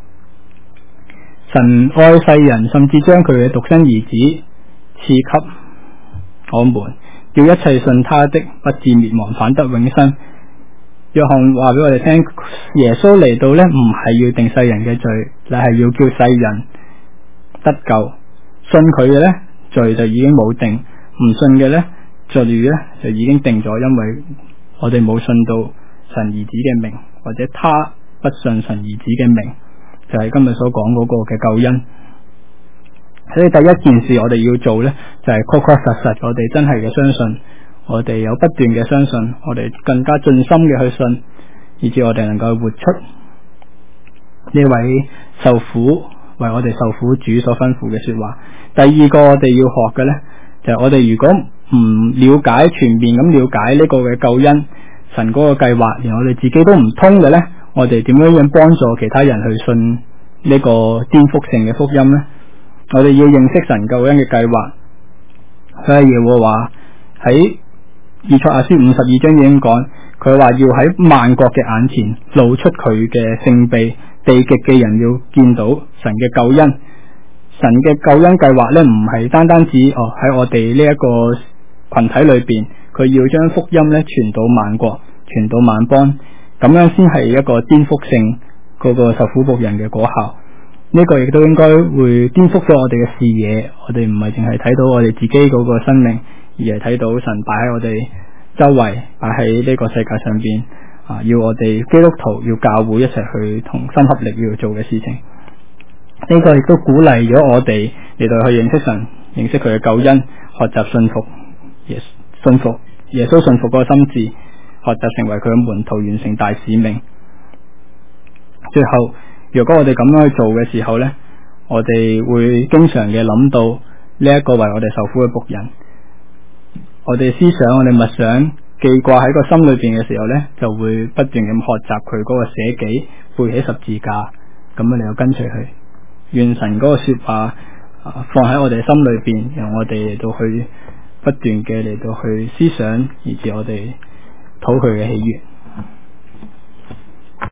神愛世人，甚至將佢嘅獨生兒子賜給我們，叫一切信他的不至滅亡，反得永生。約翰話俾我哋聽，耶穌嚟到呢，唔係要定世人嘅罪，乃係要叫世人得救。信佢嘅呢，罪就已經冇定；唔信嘅呢，罪呢就已經定咗，因為我哋冇信到神兒子嘅名，或者他不信神兒子嘅名，就係今日所講嗰個嘅救恩。所以第一件事我哋要做呢，就係確確實實，我哋真係嘅相信。我哋有不斷嘅相信，我哋更加盡心嘅去信，以至我哋能夠活出呢位受苦為我哋受苦主所吩咐嘅說話。第二個我哋要學嘅呢，就係、是、我哋如果唔了解全面咁了解呢個嘅救恩，神嗰個計劃，連我哋自己都唔通嘅呢，我哋點樣樣幫助其他人去信呢個顛覆性嘅福音呢？我哋要認識神救恩嘅計劃。所以耶和華喺以賽亞書五十二章已經講，佢話要喺萬國嘅眼前露出佢嘅聖臂，地極嘅人要見到神嘅救恩。神嘅救恩計劃呢，唔係單單指哦喺我哋呢一個群體裏邊，佢要將福音呢傳到萬國，傳到萬邦，咁樣先係一個顛覆性嗰個受苦僕人嘅果效。呢、這個亦都應該會顛覆咗我哋嘅視野，我哋唔係淨係睇到我哋自己嗰個生命，而係睇到神擺喺我哋周圍，擺喺呢個世界上邊啊，要我哋基督徒要教會一齊去同心合力要做嘅事情。呢、這個亦都鼓勵咗我哋嚟到去認識神，認識佢嘅救恩，學習信服耶信服耶穌信服嗰個心志，學習成為佢嘅門徒，完成大使命。最後，如果我哋咁樣去做嘅時候呢，我哋會經常嘅諗到呢一個為我哋受苦嘅僕人。我哋思想，我哋默想，記掛喺個心裏邊嘅時候呢，就會不斷咁學習佢嗰個捨己，背起十字架，咁樣嚟到跟隨佢。願神嗰個說話啊放喺我哋心裏邊，讓我哋嚟到去不斷嘅嚟到去思想，以至我哋討佢嘅喜悅。